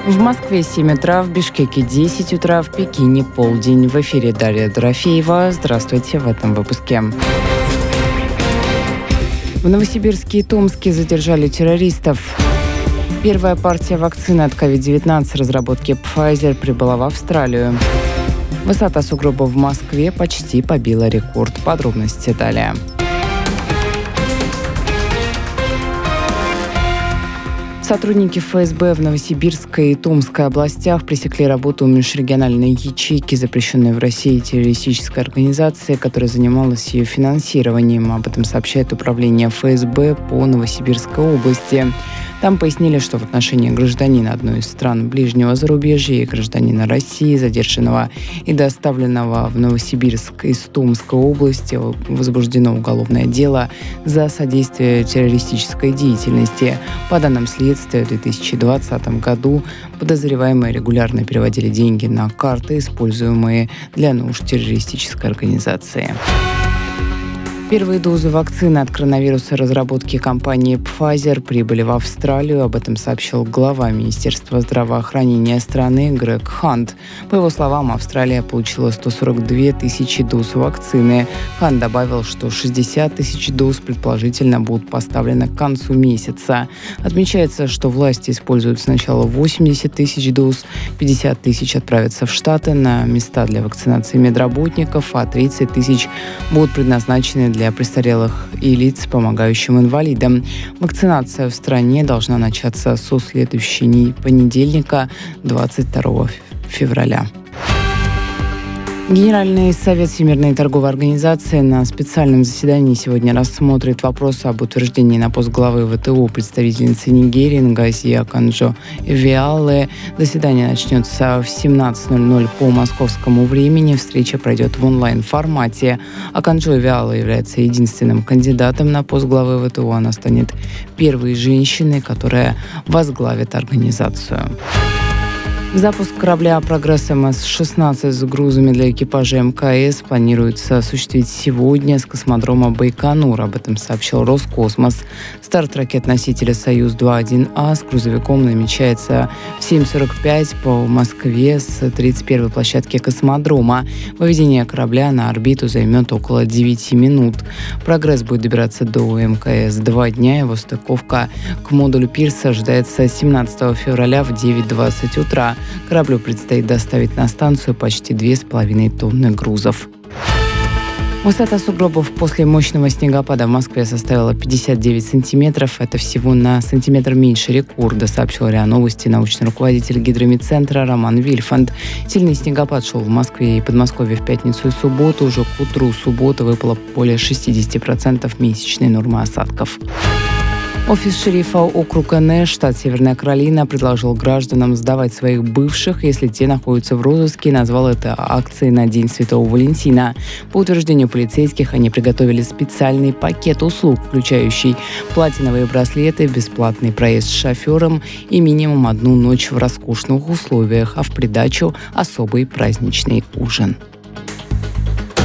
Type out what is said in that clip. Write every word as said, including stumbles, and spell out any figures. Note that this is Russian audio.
В Москве семь утра, в Бишкеке десять утра, в Пекине полдень. В эфире Дарья Дорофеева. Здравствуйте в этом выпуске. В Новосибирске и Томске задержали террористов. Первая партия вакцины от ковид девятнадцать разработки Pfizer прибыла в Австралию. Высота сугробов в Москве почти побила рекорд. Подробности далее. Сотрудники эф эс бэ в Новосибирской и Томской областях пресекли работу межрегиональной ячейки, запрещенной в России террористической организации, которая занималась ее финансированием. Об этом сообщает управление эф эс бэ по Новосибирской области. Там пояснили, что в отношении гражданина одной из стран ближнего зарубежья и гражданина России, задержанного и доставленного в Новосибирск из Томской области, возбуждено уголовное дело за содействие террористической деятельности. По данным следствия, в две тысячи двадцатом году подозреваемые регулярно переводили деньги на карты, используемые для нужд террористической организации. Первые дозы вакцины от коронавируса разработки компании Pfizer прибыли в Австралию. Об этом сообщил глава Министерства здравоохранения страны Грег Хант. По его словам, Австралия получила сто сорок две тысячи доз вакцины. Хант добавил, что шестьдесят тысяч доз предположительно будут поставлены к концу месяца. Отмечается, что власти используют сначала восемьдесят тысяч доз, пятьдесят тысяч отправятся в Штаты на места для вакцинации медработников, а тридцать тысяч будут предназначены для престарелых и лиц, помогающим инвалидам. Вакцинация в стране должна начаться со следующего понедельника, двадцать второго февраля. Генеральный совет Всемирной торговой организации на специальном заседании сегодня рассмотрит вопрос об утверждении на пост главы вэ тэ о представительницы Нигерии Нгози Аканджо-Ивиале. Заседание начнется в семнадцать ноль ноль по московскому времени. Встреча пройдет в онлайн-формате. Аканджо-Ивиале является единственным кандидатом на пост главы вэ тэ о. Она станет первой женщиной, которая возглавит организацию. Запуск корабля «Прогресс эм эс шестнадцать» с грузами для экипажа эм ка эс планируется осуществить сегодня с космодрома Байконур. Об этом сообщил Роскосмос. Старт ракет-носителя «Союз-два один А» с грузовиком намечается в семь сорок пять по Москве с тридцать первой площадки космодрома. Выведение корабля на орбиту займет около девяти минут. «Прогресс» будет добираться до эм ка эс два дня. Его стыковка к модулю «Пирс» ожидается семнадцатого февраля в девять двадцать утра. Кораблю предстоит доставить на станцию почти две с половиной тонны грузов. Высота сугробов после мощного снегопада в Москве составила пятьдесят девять сантиметров. Это всего на сантиметр меньше рекорда, сообщил РИА Новости научный руководитель гидромедцентра Роман Вильфанд. Сильный снегопад шел в Москве и Подмосковье в пятницу и субботу. Уже к утру субботы выпало более шестьдесят процентов месячной нормы осадков. Офис шерифа округа Нэш, штат Северная Каролина, предложил гражданам сдавать своих бывших, если те находятся в розыске, и назвал это акцией на День Святого Валентина. По утверждению полицейских, они приготовили специальный пакет услуг, включающий платиновые браслеты, бесплатный проезд с шофером и минимум одну ночь в роскошных условиях, а в придачу особый праздничный ужин.